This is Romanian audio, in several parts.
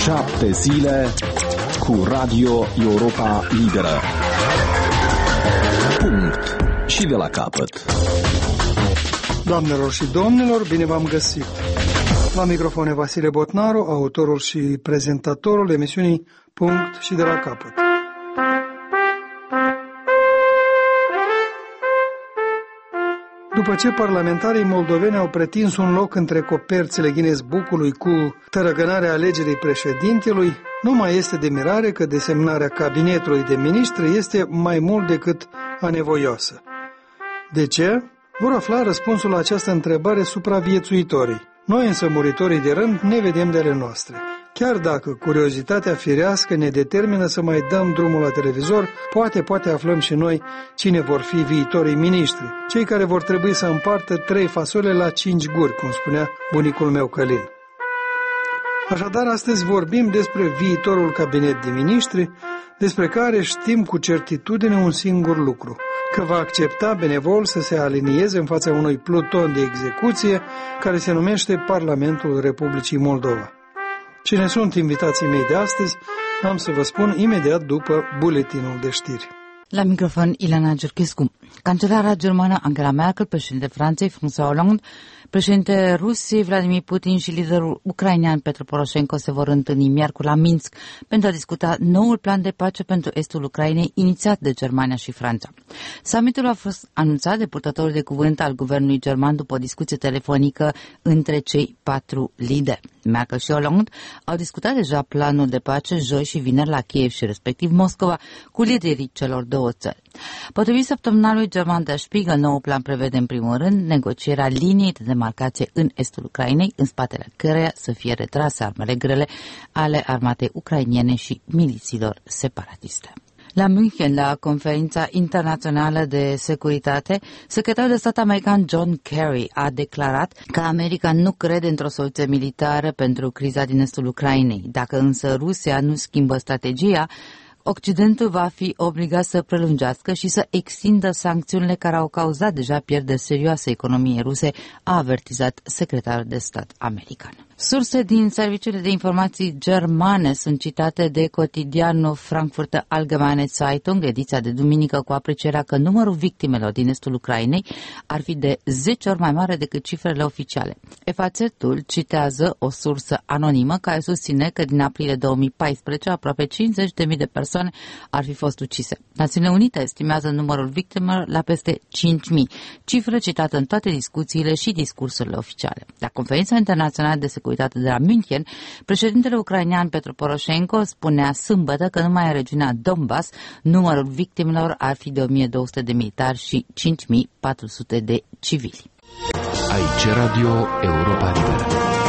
7 zile cu Radio Europa Liberă. Punct. Și de la capăt. Doamnelor și domnilor, bine v-am găsit. La microfon e Vasile Botnaru, autorul și prezentatorul emisiunii Punct și de la capăt. După ce parlamentarii moldoveni au pretins un loc între coperțile Guinness Book-ului cu tărăgânarea alegerii președintelui, nu mai este de mirare că desemnarea cabinetului de miniștri este mai mult decât anevoioasă. De ce? Vor afla răspunsul la această întrebare supraviețuitorii. Noi, însă, muritorii de rând, ne vedem de ale noastre. Chiar dacă curiozitatea firească ne determină să mai dăm drumul la televizor, poate aflăm și noi cine vor fi viitorii miniștri, cei care vor trebui să împartă 3 fasole la 5 guri, cum spunea bunicul meu Călin. Așadar, astăzi vorbim despre viitorul cabinet de miniștri, despre care știm cu certitudine un singur lucru, că va accepta benevol să se alinieze în fața unui pluton de execuție care se numește Parlamentul Republicii Moldova. Cine sunt invitații mei de astăzi, am să vă spun imediat după buletinul de știri. La microfon, Ilana Giurchescu. Cancelara germană Angela Merkel, președinte Franței François Hollande, președinte Rusiei Vladimir Putin și liderul ucrainean Petro Poroșenko se vor întâlni miercuri la Minsk pentru a discuta noul plan de pace pentru estul Ucrainei inițiat de Germania și Franța. Summitul a fost anunțat de purtătorul de cuvânt al guvernului german după o discuție telefonică între cei 4 lideri. Merkel și Hollande au discutat deja planul de pace joi și vineri la Kiev și respectiv Moscova cu liderii celor 2 țări. Potrivit săptămânalului german Der Spiegel, nou plan prevede în primul rând negocierea liniei de demarcație în estul Ucrainei, în spatele căreia să fie retrase armele grele ale armatei ucrainene și milițiilor separatiste. La München, la conferința internațională de securitate, secretarul de stat american John Kerry a declarat că America nu crede într-o soluție militară pentru criza din estul Ucrainei. Dacă însă Rusia nu schimbă strategia, Occidentul va fi obligat să prelungească și să extindă sancțiunile care au cauzat deja pierderi serioase economiei ruse, a avertizat secretarul de stat american. Surse din serviciile de informații germane sunt citate de cotidianul Frankfurter Allgemeine Zeitung, ediția de duminică, cu aprecierea că numărul victimelor din estul Ucrainei ar fi de 10 ori mai mare decât cifrele oficiale. FAZ-ul citează o sursă anonimă care susține că din aprilie 2014 aproape 50.000 de persoane ar fi fost ucise. Națiunile Unite estimează numărul victimelor la peste 5.000, cifră citată în toate discuțiile și discursurile oficiale. La conferința internațională de securitate de la München, președintele ucrainean Petro Poroșenko spunea sâmbătă că numai în regiunea Donbass numărul victimelor ar fi de 1.200 de militari și 5.400 de civili. Aici Radio Europa Liberă.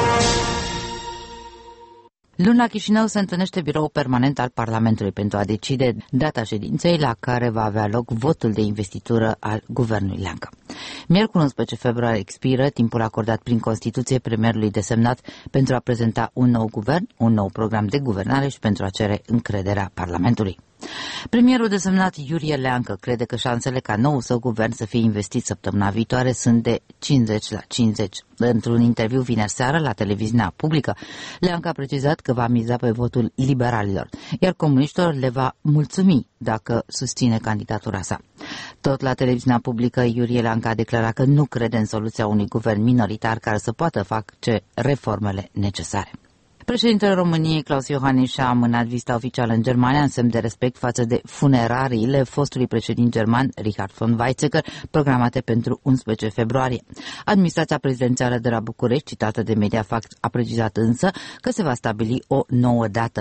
Luni la Chișinău se întâlnește biroul permanent al Parlamentului pentru a decide data ședinței la care va avea loc votul de investitură al guvernului Leancă. Miercuri 11 februarie expiră timpul acordat prin Constituție premierului desemnat pentru a prezenta un nou guvern, un nou program de guvernare și pentru a cere încrederea Parlamentului. Premierul desemnat Iurie Leancă crede că șansele ca noul său guvern să fie investit săptămâna viitoare sunt de 50-50. Într-un interviu vineri seară la televiziunea publică, Leancă a precizat că va miza pe votul liberalilor, iar comuniștilor le va mulțumi dacă susține candidatura sa. Tot la televiziunea publică, Iurie Leancă a declarat că nu crede în soluția unui guvern minoritar care să poată face reformele necesare. Președintele României, Klaus Iohannis, și-a amânat vizita oficială în Germania în semn de respect față de funerariile fostului președinte german, Richard von Weizsäcker, programate pentru 11 februarie. Administrația prezidențială de la București, citată de Mediafact, a precizat însă că se va stabili o nouă dată.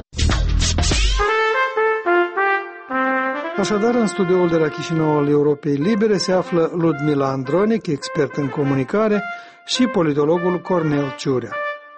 Așadar, în studioul de la Chișinău al Europei Libere se află Ludmila Andronic, expert în comunicare, și politologul Cornel Ciurea.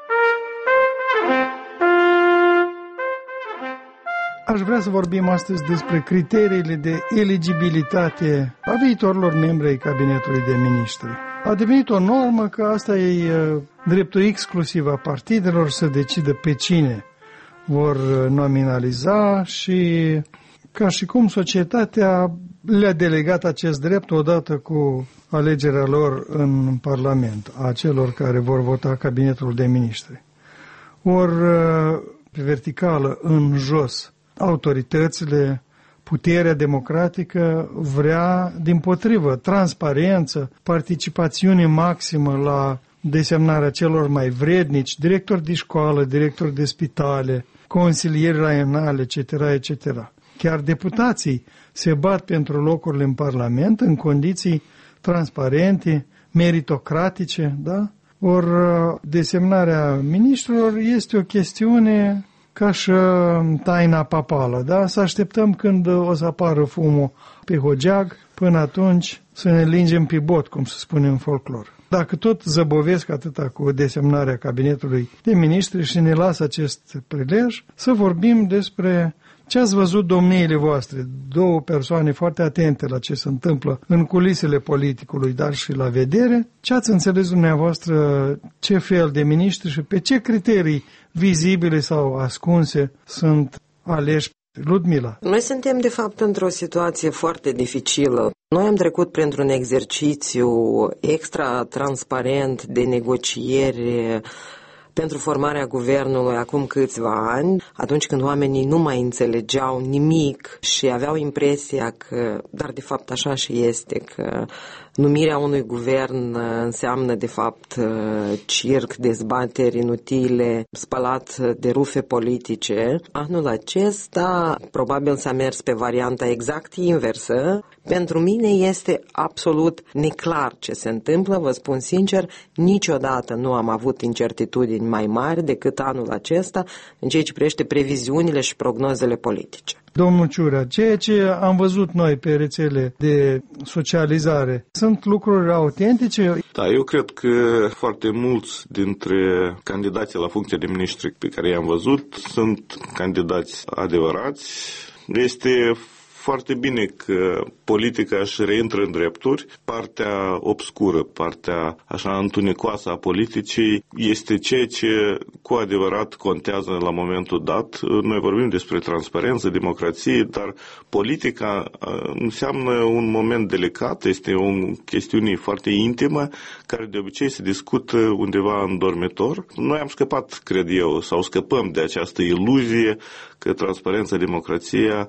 Aș vrea să vorbim astăzi despre criteriile de eligibilitate a viitorilor membri ai Cabinetului de Miniștri. A devenit o normă că asta e dreptul exclusiv a partidelor să decidă pe cine vor nominaliza și ca și cum societatea le-a delegat acest drept odată cu alegerea lor în Parlament, a celor care vor vota Cabinetul de Miniștri. Ori pe verticală în jos. Autoritățile, puterea democratică vrea, dimpotrivă, transparență, participațiune maximă la desemnarea celor mai vrednici, directori de școală, directori de spitale, consilieri raionale, etc., etc. Chiar deputații se bat pentru locurile în Parlament în condiții transparente, meritocratice, da? Ori desemnarea miniștrilor este o chestiune ca și taina papală, da? Să așteptăm când o să apară fumul pe hogeag, până atunci să ne lingem pe bot, cum se spune în folclor. Dacă tot zăbovesc atâta cu desemnarea cabinetului de miniștri și ne lasă acest prilej, să vorbim despre ce ați văzut domniile voastre, două persoane foarte atente la ce se întâmplă în culisele politicului, dar și la vedere, ce ați înțeles dumneavoastră, ce fel de miniștri și pe ce criterii vizibile sau ascunse sunt aleși. Ludmila. Noi suntem, de fapt, într-o situație foarte dificilă. Noi am trecut printr-un exercițiu extra transparent de negociere pentru formarea guvernului acum câțiva ani, atunci când oamenii nu mai înțelegeau nimic și aveau impresia că, dar de fapt așa și este, că numirea unui guvern înseamnă de fapt circ, dezbateri inutile, spălat de rufe politice. Anul acesta probabil s-a mers pe varianta exact inversă. Pentru mine este absolut neclar ce se întâmplă, vă spun sincer, niciodată nu am avut incertitudini mai mari decât anul acesta în ceea ce privește previziunile și prognozele politice. Domnul Ciurea, ceea ce am văzut noi pe rețele de socializare, sunt lucruri autentice? Da, eu cred că foarte mulți dintre candidații la funcție de miniștri pe care i-am văzut sunt candidați adevărați. Este foarte bine că politica își reintră în drepturi. Partea obscură, partea așa întunecoasă a politicii este ceea ce cu adevărat contează la momentul dat. Noi vorbim despre transparență, democrație, dar politica înseamnă un moment delicat, este o chestiune foarte intimă, care de obicei se discută undeva în dormitor. Noi am scăpat, cred eu, sau scăpăm de această iluzie că transparența, democrația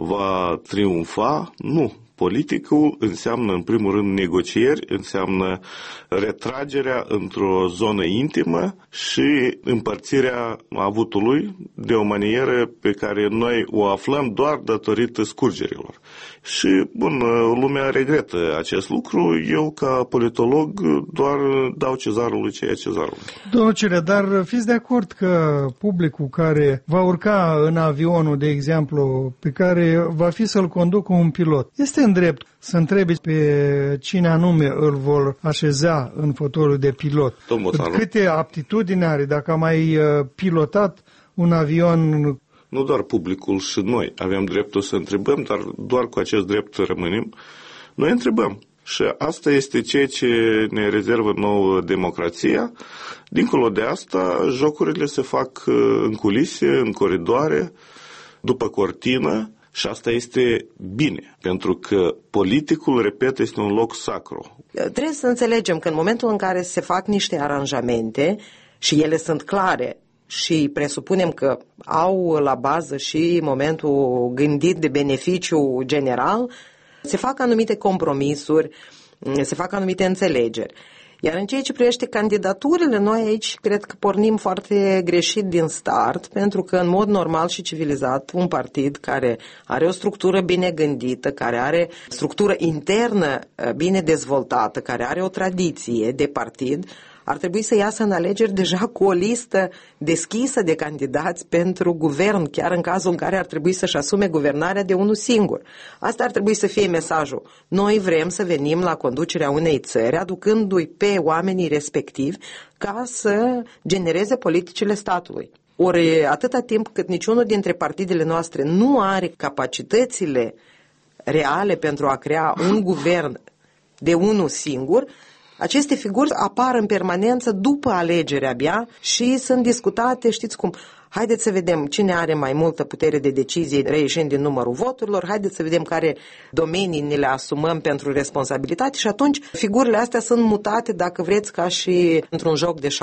va triumfa. Nu. Politicul înseamnă, în primul rând, negocieri, înseamnă retragerea într-o zonă intimă și împărțirea avutului de o manieră pe care noi o aflăm doar datorită scurgerilor. Și, bun, lumea regretă acest lucru. Eu, ca politolog, doar dau cezarului ce e cezarului. Domnul Ciurea, dar fiți de acord că publicul care va urca în avionul, de exemplu, pe care va fi să-l conducă un pilot, este în drept să întrebi pe cine anume îl vor așeza în fotoliul de pilot? Câte aptitudini are, dacă a mai pilotat un avion? Nu doar publicul și noi avem dreptul să întrebăm, dar doar cu acest drept rămânem. Noi întrebăm. Și asta este ceea ce ne rezervă nouă democrația. Dincolo de asta, jocurile se fac în culise, în coridoare, după cortină. Și asta este bine, pentru că politicul, repet, este un loc sacru. Trebuie să înțelegem că în momentul în care se fac niște aranjamente și ele sunt clare și presupunem că au la bază și momentul gândit de beneficiu general, se fac anumite compromisuri, se fac anumite înțelegeri. Iar în ceea ce privește candidaturile, noi aici cred că pornim foarte greșit din start, pentru că în mod normal și civilizat un partid care are o structură bine gândită, care are structură internă bine dezvoltată, care are o tradiție de partid, ar trebui să iasă în alegeri deja cu o listă deschisă de candidați pentru guvern, chiar în cazul în care ar trebui să-și asume guvernarea de unul singur. Asta ar trebui să fie mesajul. Noi vrem să venim la conducerea unei țări, aducându-i pe oamenii respectivi ca să genereze politicile statului. Ori atâta timp cât niciunul dintre partidele noastre nu are capacitățile reale pentru a crea un guvern de unul singur, aceste figuri apar în permanență după alegeri abia și sunt discutate, știți cum, haideți să vedem cine are mai multă putere de decizie reieșind din numărul voturilor, haideți să vedem care domenii ne le asumăm pentru responsabilitate și atunci figurile astea sunt mutate, dacă vreți, ca și într-un joc de șah.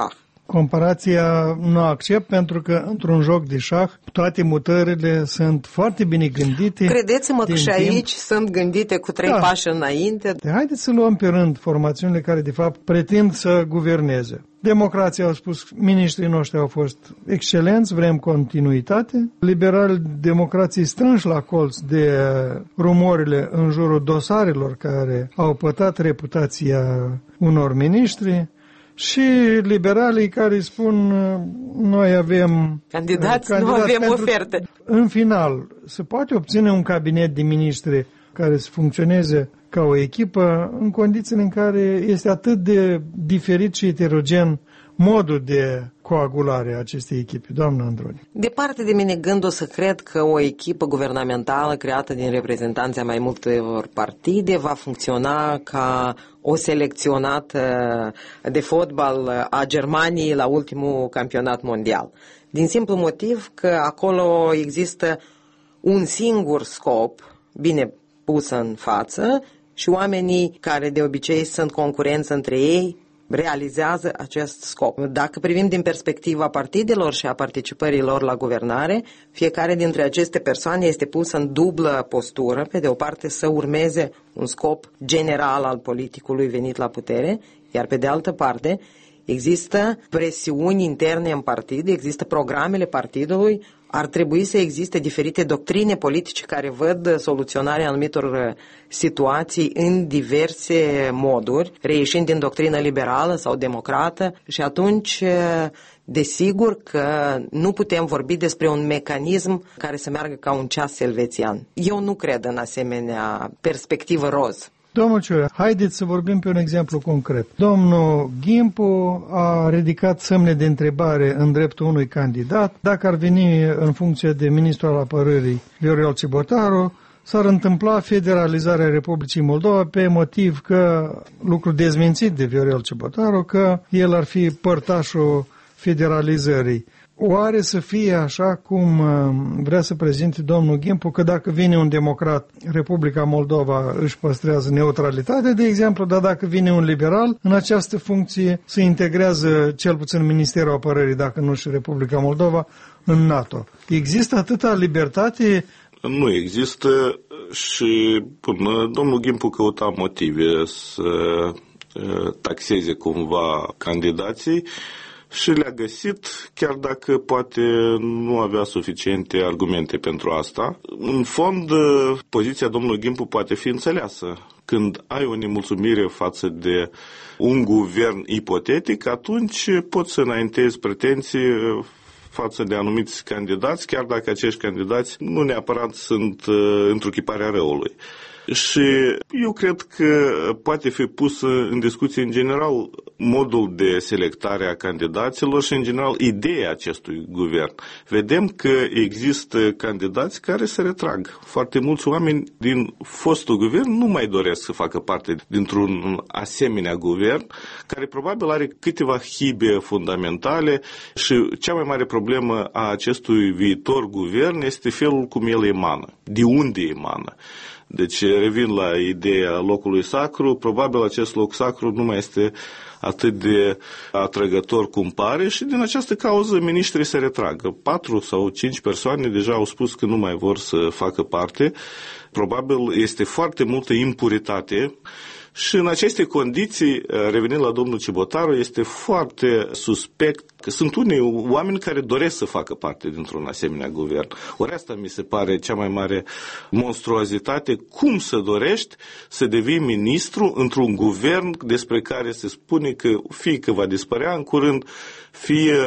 Comparația nu accept pentru că într-un joc de șah toate mutările sunt foarte bine gândite. Credeți-mă că și aici sunt gândite cu 3 pași înainte. Haideți să luăm pe rând formațiunile care de fapt pretind să guverneze. Democrația au spus, miniștrii noștri au fost excelenți, vrem continuitate. Liberali, democrații strânși la colț de rumorile în jurul dosarelor care au pătat reputația unor miniștri. Și liberalii care spun, noi avem candidați nu avem oferte. În final, se poate obține un cabinet de miniștri care să funcționeze ca o echipă în condițiile în care este atât de diferit și heterogen modul de coagulare a acestei echipe. Doamna Androni. Departe de mine gândul să cred că o echipă guvernamentală creată din reprezentanții a mai multor partide va funcționa ca o selecționată de fotbal a Germaniei la ultimul campionat mondial. Din simplu motiv că acolo există un singur scop bine pus în față și oamenii care de obicei sunt concurenți între ei realizează acest scop. Dacă privim din perspectiva partidelor și a participării lor la guvernare, fiecare dintre aceste persoane este pus în dublă postură, pe de o parte să urmeze un scop general al politicului venit la putere, iar pe de altă parte există presiuni interne în partid, există programele partidului, ar trebui să existe diferite doctrine politice care văd soluționarea anumitor situații în diverse moduri, reieșind din doctrina liberală sau democrată și atunci, desigur că nu putem vorbi despre un mecanism care să meargă ca un ceas elvețian. Eu nu cred în asemenea perspectivă roz. Domnul Ciurea, haideți să vorbim pe un exemplu concret. Domnul Ghimpu a ridicat semne de întrebare în dreptul unui candidat. Dacă ar veni în funcție de ministru al apărării Viorel Cibotaru, s-ar întâmpla federalizarea Republicii Moldova pe motiv că, lucru dezmințit de Viorel Cibotaru, că el ar fi părtașul federalizării. Oare să fie așa cum vrea să prezinte domnul Ghimpu, că dacă vine un democrat, Republica Moldova își păstrează neutralitatea, de exemplu, dar dacă vine un liberal, în această funcție se integrează cel puțin Ministerul Apărării, dacă nu și Republica Moldova, în NATO. Există atâta libertate? Nu există și până domnul Ghimpu căuta motive să taxeze cumva candidații, și le-a găsit, chiar dacă poate nu avea suficiente argumente pentru asta. În fond, poziția domnului Ghimpu poate fi înțeleasă. Când ai o nemulțumire față de un guvern ipotetic, atunci poți să înaintezi pretenții față de anumiți candidați, chiar dacă acești candidați nu neapărat sunt întruchiparea răului. Și eu cred că poate fi pus în discuție în general modul de selectare a candidaților și în general ideea acestui guvern. Vedem că există candidați care se retrag. Foarte mulți oameni din fostul guvern nu mai doresc să facă parte dintr-un asemenea guvern, care probabil are câteva hibe fundamentale și cea mai mare problemă a acestui viitor guvern este felul cum el emană, de unde emană. Deci revin la ideea locului sacru, probabil acest loc sacru nu mai este atât de atrăgător cum pare și din această cauză miniștrii se retragă. 4 sau 5 persoane deja au spus că nu mai vor să facă parte. Probabil este foarte multă impuritate. Și în aceste condiții, revenind la domnul Cibotaru, este foarte suspect că sunt unii oameni care doresc să facă parte dintr-un asemenea guvern. Ori asta mi se pare cea mai mare monstruozitate. Cum să dorești să devii ministru într-un guvern despre care se spune că fie că va dispărea în curând, fie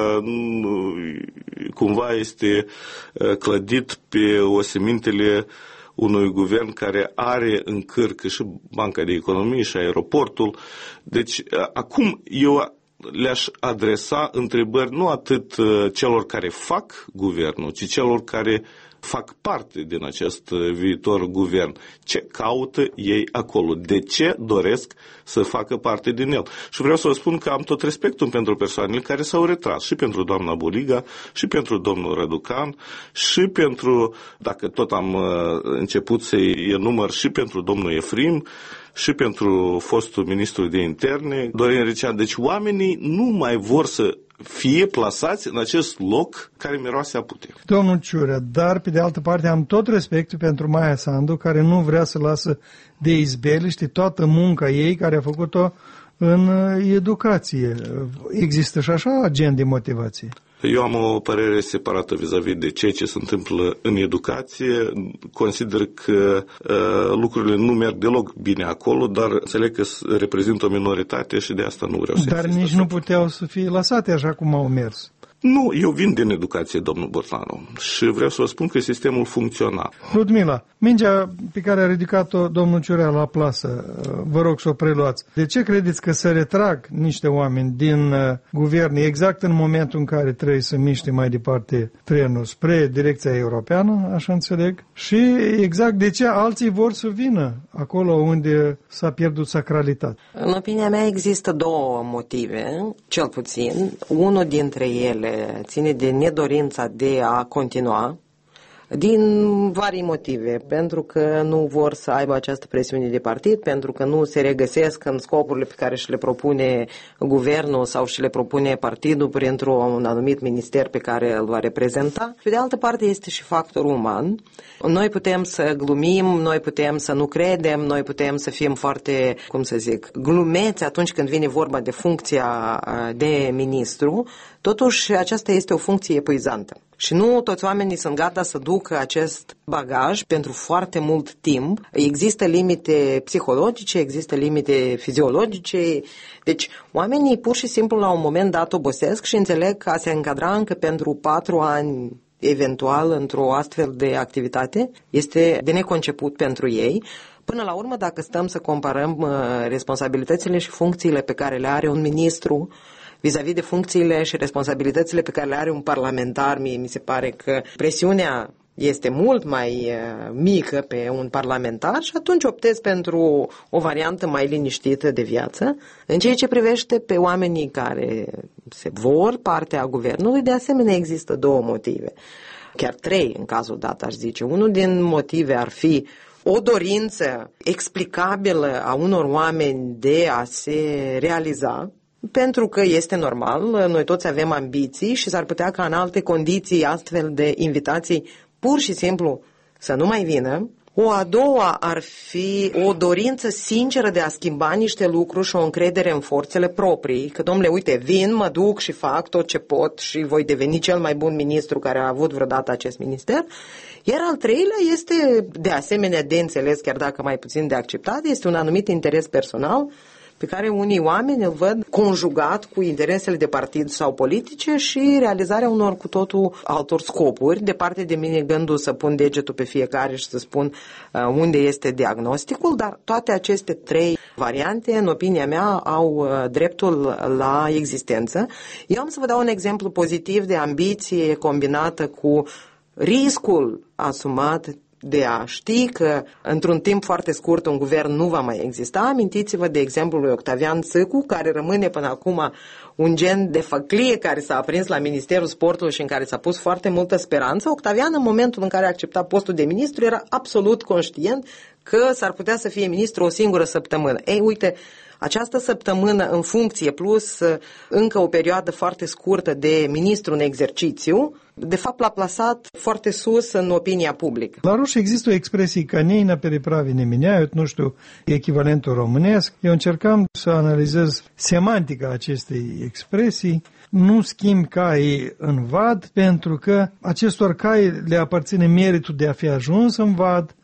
cumva este clădit pe osemintele unui guvern care are în cârcă și Banca de Economie și aeroportul. Deci, acum eu le-aș adresa întrebări nu atât celor care fac guvernul, ci celor care fac parte din acest viitor guvern. Ce caută ei acolo? De ce doresc să facă parte din el? Și vreau să vă spun că am tot respectul pentru persoanele care s-au retras, și pentru doamna Buliga, și pentru domnul Răducan, și pentru, dacă tot am început să-i enumăr, și pentru domnul Efrim, și pentru fostul ministru de interne, Dorin Recean. Deci oamenii nu mai vor să fie plasați în acest loc care miroase a putere. Domnul Ciurea, dar pe de altă parte am tot respectul pentru Maia Sandu, care nu vrea să lasă de izbeliște toată munca ei care a făcut-o în educație. Există și așa agent de motivație? Eu am o părere separată vis-a-vis de ceea ce se întâmplă în educație. Consider că lucrurile nu merg deloc bine acolo, dar înțeleg că reprezintă o minoritate și de asta nu vreau să Dar nici nu puteau să fie lăsate așa cum au mers. Nu, eu vin din educație, domnul Bortanu, și vreau să vă spun că sistemul funcționa. Ludmila, mingea pe care a ridicat-o domnul Ciurea la plasă, vă rog să o preluați. De ce credeți că se retrag niște oameni din guvern exact în momentul în care trebuie să miște mai departe trenul spre direcția europeană, așa înțeleg? Și exact de ce alții vor să vină acolo unde s-a pierdut sacralitatea? În opinia mea există două motive, cel puțin. Unul dintre ele ține de nedorința de a continua, din vari motive, pentru că nu vor să aibă această presiune de partid, pentru că nu se regăsesc în scopurile pe care și le propune guvernul sau și le propune partidul printr-un anumit minister pe care îl va reprezenta. Pe de altă parte este și factorul uman. Noi putem să glumim, noi putem să nu credem, noi putem să fim foarte, glumeți atunci când vine vorba de funcția de ministru. Totuși, aceasta este o funcție epuizantă. Și nu toți oamenii sunt gata să ducă acest bagaj pentru foarte mult timp. Există limite psihologice, există limite fiziologice. Deci, oamenii pur și simplu la un moment dat obosesc și înțeleg că a se încadra încă pentru 4 ani eventual într-o astfel de activitate este de neconceput pentru ei. Până la urmă, dacă stăm să comparăm responsabilitățile și funcțiile pe care le are un ministru vis-a-vis de funcțiile și responsabilitățile pe care le are un parlamentar, mi se pare că presiunea este mult mai mică pe un parlamentar și atunci optez pentru o variantă mai liniștită de viață. În ceea ce privește pe oamenii care se vor parte a guvernului, de asemenea există 2 motive. Chiar 3 în cazul dat, aș zice. Unul din motive ar fi o dorință explicabilă a unor oameni de a se realiza, pentru că este normal, noi toți avem ambiții și s-ar putea ca în alte condiții astfel de invitații pur și simplu să nu mai vină. O a doua ar fi o dorință sinceră de a schimba niște lucruri și o încredere în forțele proprii, că domnule, uite, vin, mă duc și fac tot ce pot și voi deveni cel mai bun ministru care a avut vreodată acest minister. Iar al treilea este de asemenea de înțeles, chiar dacă mai puțin de acceptat, este un anumit interes personal pe care unii oameni îl văd conjugat cu interesele de partid sau politice și realizarea unor cu totul altor scopuri. Departe de mine gândul să pun degetul pe fiecare și să spun unde este diagnosticul, dar toate aceste 3 variante, în opinia mea, au dreptul la existență. Eu am să vă dau un exemplu pozitiv de ambiție combinată cu riscul asumat de a ști că într-un timp foarte scurt un guvern nu va mai exista. Amintiți-vă de exemplul lui Octavian Sâcu, care rămâne până acum un gen de făclie care s-a aprins la Ministerul Sportului și în care s-a pus foarte multă speranță. Octavian, în momentul în care a acceptat postul de ministru, era absolut conștient că s-ar putea să fie ministru o singură săptămână. Ei, uite, această săptămână în funcție plus încă o perioadă foarte scurtă de ministru în exercițiu, de fapt l-a plasat foarte sus în opinia publică. La ruși există o expresie ca neina peripravi ne mineают, nu știu echivalentul românesc. Eu încercam să analizez semantica acestei expresii. Nu schimb caii în vad pentru că acestor cai le aparține meritul de a fi ajuns în vad.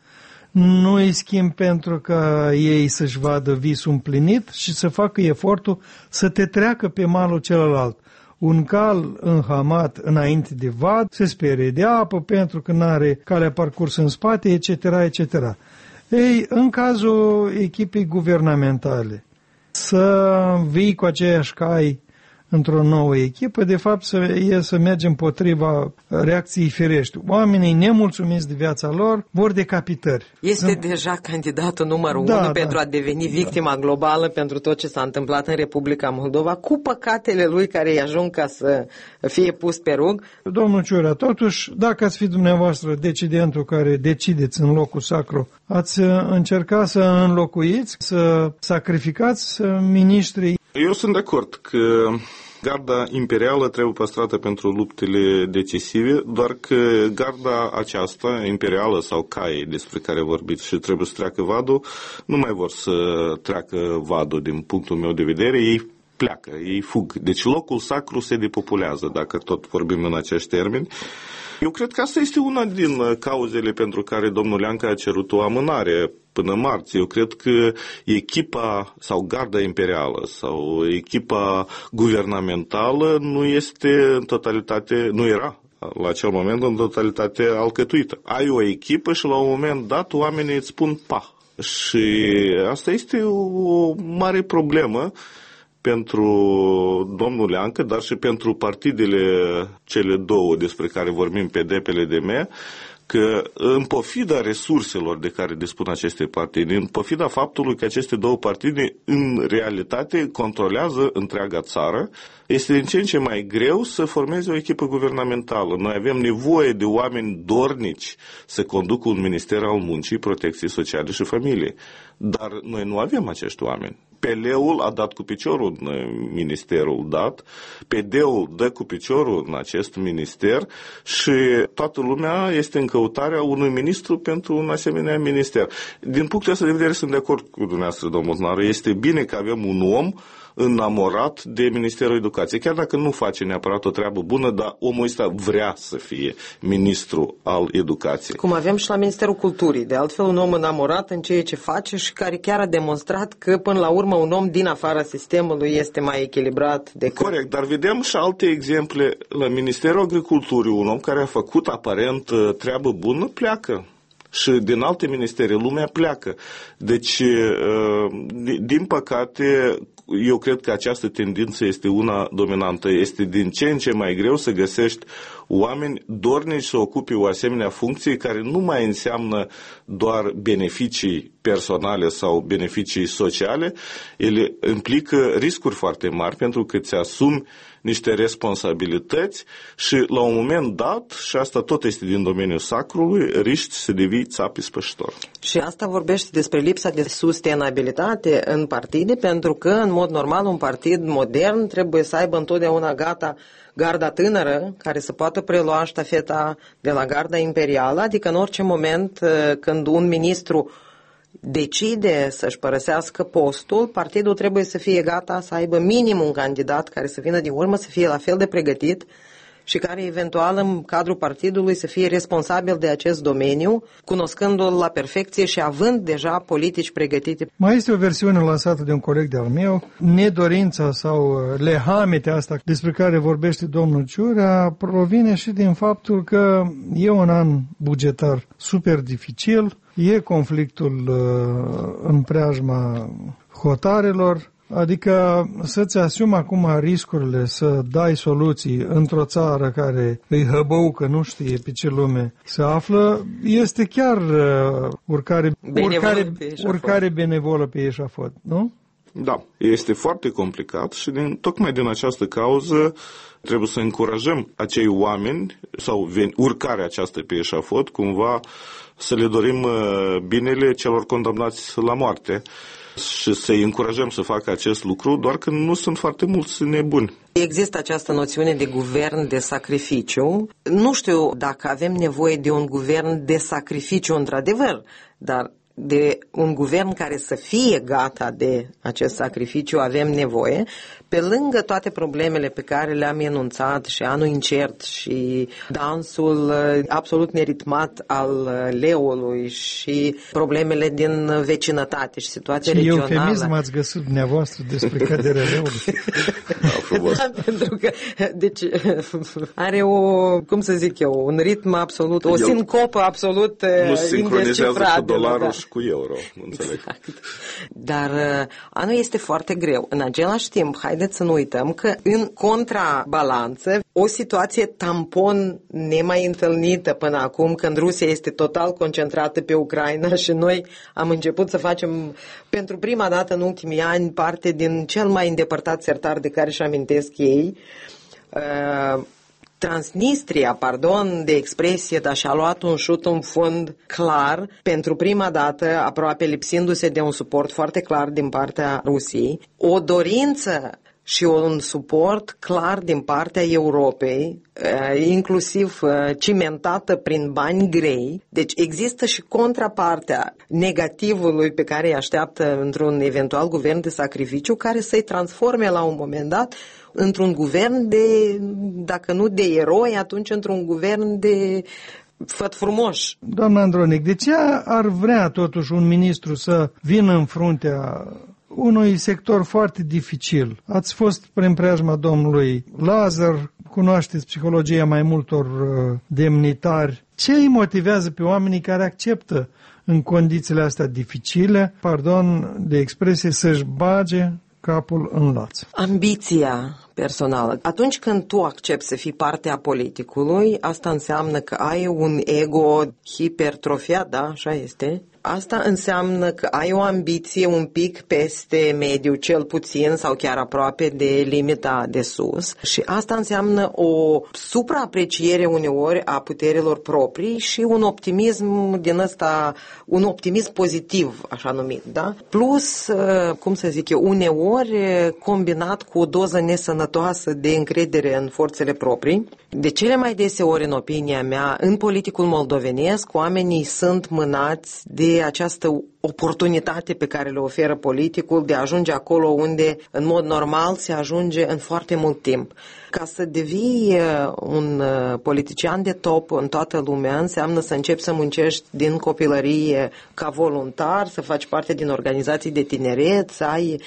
Nu îi schimb pentru că ei să-și vadă visul împlinit și să facă efortul să te treacă pe malul celălalt. Un cal înhamat înainte de vad se sperie de apă pentru că n-are calea parcurs în spate, etc., etc. Ei, în cazul echipei guvernamentale, să vii cu aceiași cai într-o nouă echipă, de fapt să mergem împotriva reacției firești. Oamenii nemulțumiți de viața lor vor decapitări. Este deja candidatul numărul 1 pentru a deveni victima globală pentru tot ce s-a întâmplat în Republica Moldova, cu păcatele lui care îi ajung ca să fie pus pe rug. Domnul Ciurea, totuși, dacă ați fi dumneavoastră decidentul care decideți în locul sacru, ați încerca să înlocuiți, să sacrificați miniștrii? Eu sunt de acord că garda imperială trebuie păstrată pentru luptele decisive, doar că garda aceasta, imperială sau caie despre care vorbiți și trebuie să treacă vadul, nu mai vor să treacă vadul din punctul meu de vedere, ei pleacă, ei fug. Deci locul sacru se depopulează, dacă tot vorbim în acești termeni. Eu cred că asta este una din cauzele pentru care domnul Leancă a cerut o amânare până marți. Eu cred că echipa sau garda imperială sau echipa guvernamentală nu este în totalitate, nu era la acel moment în totalitate alcătuită. Ai o echipă și la un moment dat oamenii îți spun pa. Și asta este o mare problemă pentru domnul Leancă, dar și pentru partidele cele două despre care vorbim, PD-PLDM, că în pofida resurselor de care dispun aceste partide, în pofida faptului că aceste două partide în realitate controlează întreaga țară, este din ce în ce mai greu să formeze o echipă guvernamentală. Noi avem nevoie de oameni dornici să conducă un minister al muncii, protecției sociale și familiei. Dar noi nu avem acești oameni. PL-ul a dat cu piciorul în ministerul dat, PD-ul dă cu piciorul în acest minister și toată lumea este în căutarea unui ministru pentru un asemenea minister. Din punctul ăsta de vedere sunt de acord cu dumneavoastră, domnul Naru. Este bine că avem un om înamorat de Ministerul Educației. Chiar dacă nu face neapărat o treabă bună, dar omul ăsta vrea să fie ministru al educației. Cum avem și la Ministerul Culturii. De altfel, un om înamorat în ceea ce face și care chiar a demonstrat că, până la urmă, un om din afara sistemului este mai echilibrat decât... Corect, dar vedem și alte exemple. La Ministerul Agriculturii, un om care a făcut aparent treabă bună pleacă. Și din alte ministere lumea pleacă. Deci, din păcate, eu cred că această tendință este una dominantă. Este din ce în ce mai greu să găsești oameni dornici să ocupe o asemenea funcție care nu mai înseamnă doar beneficii personale sau beneficii sociale. Ele implică riscuri foarte mari pentru că îți asumi niște responsabilități și la un moment dat, și asta tot este din domeniul sacrului, riști să devii țap ispășitor. Și asta vorbește despre lipsa de sustenabilitate în partide, pentru că, în mod normal, un partid modern trebuie să aibă întotdeauna gata garda tânără, care să poată prelua ștafeta de la garda imperială, adică în orice moment când un ministru decide să-și părăsească postul, partidul trebuie să fie gata să aibă minim un candidat care să vină din urmă, să fie la fel de pregătit și care eventual în cadrul partidului să fie responsabil de acest domeniu, cunoscându-l la perfecție și având deja politici pregătite. Mai este o versiune lansată de un coleg de-al meu, nedorința sau lehametea asta despre care vorbește domnul Ciurea provine și din faptul că e un an bugetar super dificil, e conflictul în preajma hotarelor, adică să-ți asumi acum riscurile, să dai soluții într-o țară care îi hăbăucă, nu știe pe ce lume se află, este chiar urcare benevolă pe eșafod, nu? Da, este foarte complicat și tocmai din această cauză trebuie să încurajăm acei oameni sau urcarea aceasta pe eșafod, cumva să le dorim binele celor condamnați la moarte și să-i încurajăm să facă acest lucru, doar că nu sunt foarte mulți nebuni. Există această noțiune de guvern de sacrificiu. Nu știu dacă avem nevoie de un guvern de sacrificiu într-adevăr, dar de un guvern care să fie gata de acest sacrificiu avem nevoie, pe lângă toate problemele pe care le-am enunțat și anul incert și dansul absolut neritmat al leului și problemele din vecinătate și situația regională. Ce eufemism ați găsit dumneavoastră despre căderea leului. Da, pentru că deci, are un ritm absolut, o sincopă absolut nu sincronizează cu dolarul și cu euro, înțeleg. Exact. Dar anul este foarte greu. În același timp, haideți să nu uităm că în contrabalanță, o situație tampon nemai întâlnită până acum, când Rusia este total concentrată pe Ucraina și noi am început să facem pentru prima dată în ultimii ani parte din cel mai îndepărtat sertar de care își amintesc ei. Transnistria, pardon de expresie, dar și-a luat un șut în fund clar, pentru prima dată, aproape lipsindu-se de un suport foarte clar din partea Rusiei, o dorință și un suport clar din partea Europei, inclusiv cimentată prin bani grei. Deci există și contrapartea negativului pe care îi așteaptă într-un eventual guvern de sacrificiu, care să-i transforme la un moment dat într-un guvern de, dacă nu de eroi, atunci într-un guvern de făt frumoși. Doamna Andronic, de ce ar vrea totuși un ministru să vină în fruntea unui sector foarte dificil? Ați fost prin preajma domnului Lazar, cunoașteți psihologia mai multor demnitari. Ce îi motivează pe oamenii care acceptă în condițiile astea dificile, pardon de expresie, să-și bage capul în laț? Ambiția personală. Atunci când tu accepti să fii parte a politicului, asta înseamnă că ai un ego hipertrofiat, da, așa este. Asta înseamnă că ai o ambiție un pic peste mediu, cel puțin, sau chiar aproape de limita de sus. Și asta înseamnă o supraapreciere uneori a puterilor proprii și un optimism din ăsta, un optimism pozitiv, așa numit, da? Plus, cum să zic eu, uneori combinat cu o doză nesănătoasă de încredere în forțele proprii. De cele mai deseori, în opinia mea, în politicul moldovenesc, oamenii sunt mânați de această oportunitate pe care le oferă politicul de a ajunge acolo unde, în mod normal, se ajunge în foarte mult timp. Ca să devii un politician de top în toată lumea, înseamnă să începi să muncești din copilărie ca voluntar, să faci parte din organizații de tineret, să ai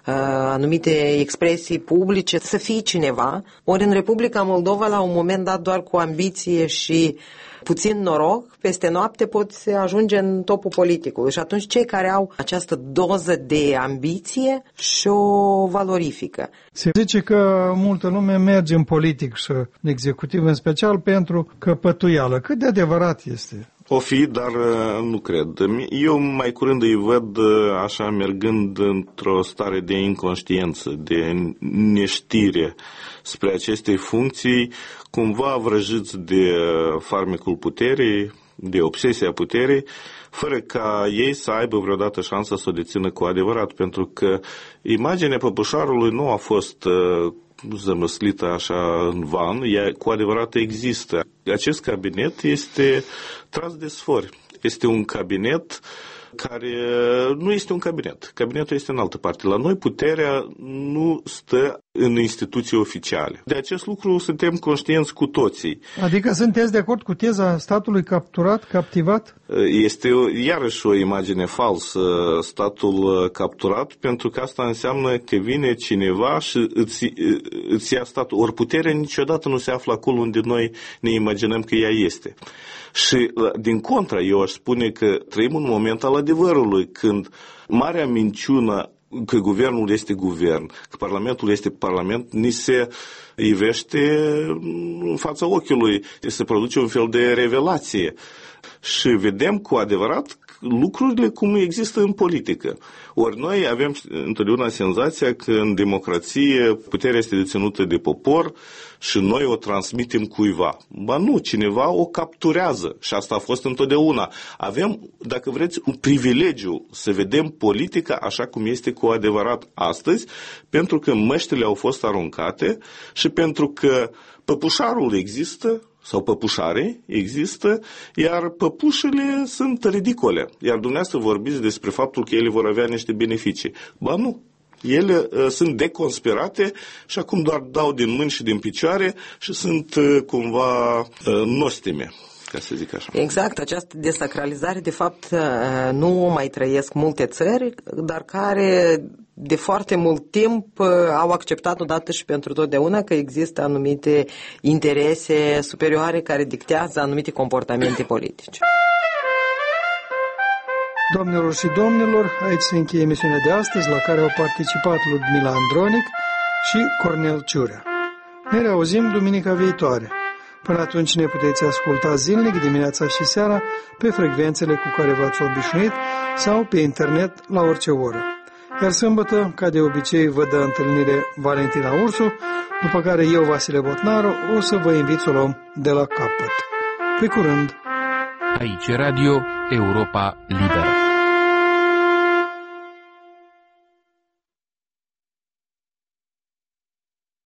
anumite expresii publice, să fii cineva. Ori în Republica Moldova, la un moment dat, doar cu ambiție și puțin noroc, peste noapte poți ajunge în topul politicului. Și atunci cei care au această doză de ambiție și-o valorifică. Se zice că multă lume merge în politic și executiv în special pentru căpătuială. Cât de adevărat este? O fi, dar nu cred. Eu mai curând îi văd așa mergând într-o stare de inconștiență, de neștire spre aceste funcții, cumva vrăjiți de farmecul puterii, de obsesia puterii, fără ca ei să aibă vreodată șansa să o dețină cu adevărat, pentru că imaginea păpușarului nu a fost zămăslită așa în van, ea cu adevărat există. Acest cabinet este tras de sfori. Este un cabinet care nu este un cabinet. Cabinetul este în altă parte. La noi puterea nu stă în instituții oficiale. De acest lucru suntem conștienți cu toții. Adică sunteți de acord cu teza statului capturat, captivat? Este iarăși o imagine falsă, statul capturat, pentru că asta înseamnă că vine cineva și îți ia statul. Ori puterea niciodată nu se află acolo unde noi ne imaginăm că ea este. Și din contra, eu aș spune că trăim un moment al adevărului, când marea minciună că guvernul este guvern, că parlamentul este parlament, ni se ivește în fața ochiului, se produce un fel de revelație. Și vedem cu adevărat lucrurile cum există în politică. Ori noi avem întotdeauna senzația că în democrație puterea este deținută de popor și noi o transmitem cuiva. Ba nu, cineva o capturează și asta a fost întotdeauna. Avem, dacă vreți, un privilegiu să vedem politica așa cum este cu adevărat astăzi, pentru că măștile au fost aruncate și pentru că păpușarul există, sau păpușare există, iar păpușele sunt ridicole. Iar dumneavoastră vorbiți despre faptul că ele vor avea niște beneficii. Ba nu, ele sunt deconspirate și acum doar dau din mâini și din picioare și sunt cumva nostime, ca să zic așa. Exact, această desacralizare de fapt nu o mai trăiesc multe țări, dar care de foarte mult timp au acceptat odată și pentru totdeauna că există anumite interese superioare care dictează anumite comportamente politice. Doamnelor și domnilor, aici se încheie emisiunea de astăzi, la care au participat Ludmila Andronic și Cornel Ciurea. Ne reauzim duminica viitoare. Până atunci ne puteți asculta zilnic, dimineața și seara, pe frecvențele cu care v-ați obișnuit sau pe internet la orice oră. Iar sâmbătă, ca de obicei, vă dă întâlnire Valentina Ursu, după care eu, Vasile Botnaru, o să vă invit să o luăm de la capăt. Pe curând! Aici Radio Europa Liberă.